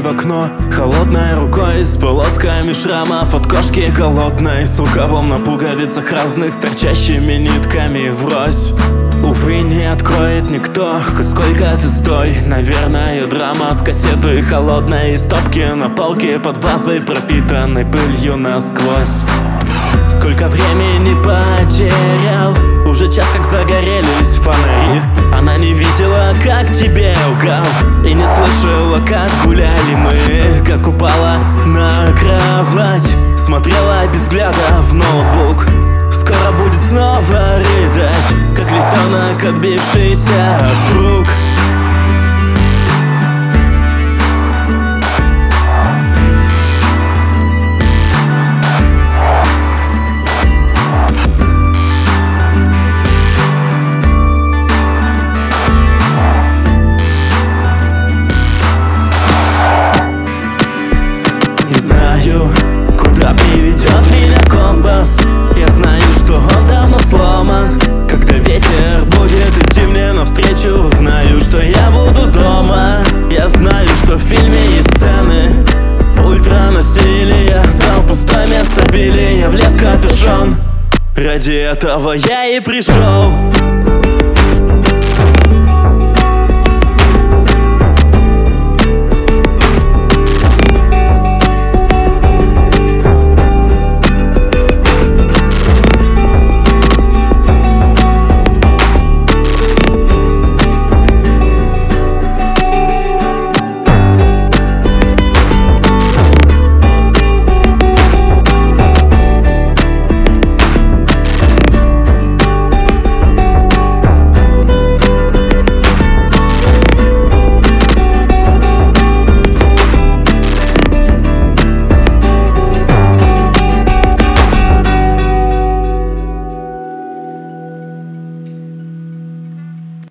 в окно холодной рукой, с полосками шрамов от кошки голодной, с рукавом на пуговицах разных, с торчащими нитками врозь. Увы, не откроет никто, хоть сколько ты стой. Наверное, драма с кассеты холодной, из стопки на полке под вазой, пропитанной пылью насквозь. Сколько времени потерял, уже час как загорелись фонари. Она не видела, как тебе лгал, и не слышала, как гуляли мы. Как упала на кровать, смотрела без взгляда в ноутбук. Скоро будет снова рыдать, как лисенок, отбившийся от рук. Не знаю, куда приведет меня компас. Я знаю, что он давно сломан. Когда ветер будет идти мне навстречу, знаю, что я буду дома. Я знаю, что в фильме есть сцены ультранасилия. Зал пустой, место били, я влез в капюшон. Ради этого я и пришел.